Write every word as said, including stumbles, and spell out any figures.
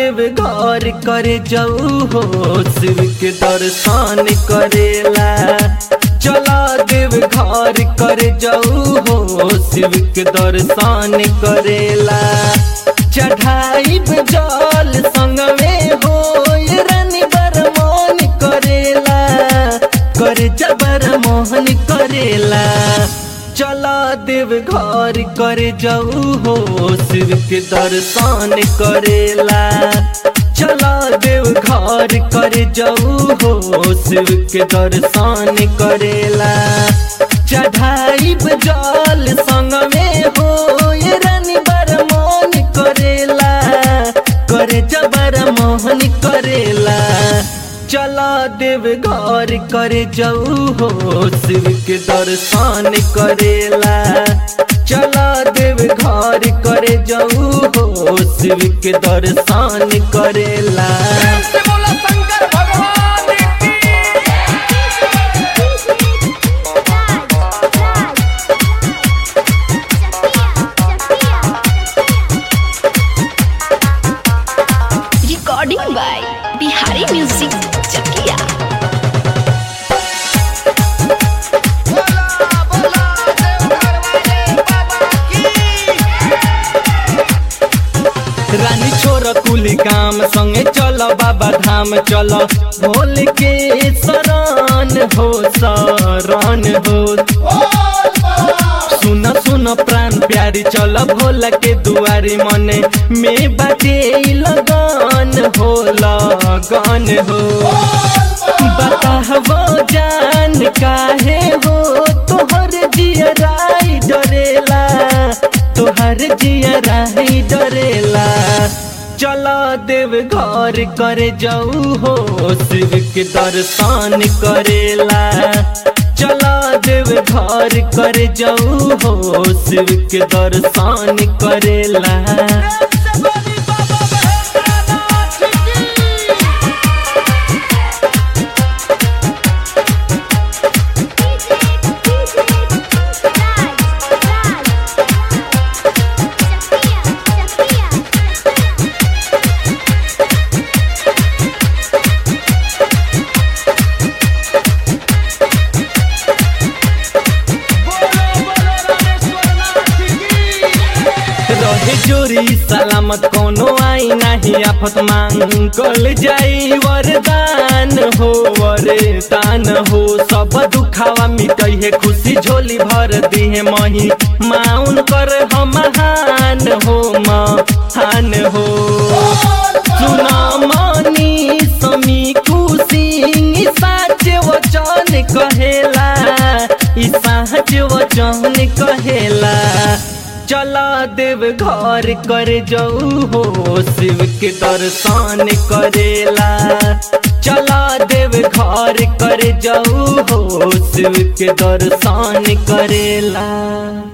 देव घर करे जाऊ हो शिव के दर्शन करेला। चला देव घर करे जाऊ हो शिव के दर्शन करेला। चढ़ाई जल संग में हो रानी बरमान करेला, कर जबर मोहन करेला। चला देव घर करे जाऊ हो शिव के दर्शन करेला। चला देव घर करे जाऊ हो शिव के दर्शन करेला। चढ़ाई जल संग में हो रानी बरमान करेला, करे जबर मोहन करेला। चला देव घर करे जाऊ हो शिव के दर्शन करेला। चला देव घर करे जाऊ हो शिव के दर्शन करेला। शंकर भगवान की recording by Bihari music Chakiya. बोला बोला देवघर वाले बाबा की। रानी छोर कुली काम संगे चल बाबा धाम चल। भोल के शरण हो शरण हो। सुन सुन प्राण प्यारी चल भोला के दुआरी मने में बाटे लगन हो लगन हो। बताहो जान काहे हो तोहर जिया राई डरेला, तोहर जिया राई डरेला। चला देव घर करे जाऊ हो शिव के दर्शन करेला। चला देव घर करे जाऊ हो शिव के दर्शन करेला। रहे जोरी सलामत कोनो आई नहीं आफत मांगल जाई वरदान हो वरदान हो। सब दुखावा मिटई है खुशी झोली भर दी है मही माउन कर हम महान हो महान हो। सुना मानी समी खुशी साच वचन कहेला, साच वचन कहेला। चला देव घर करे जाऊ हो शिव के दर्शन करेला। चला देव घर करे जाऊ हो शिव के दर्शन करेला।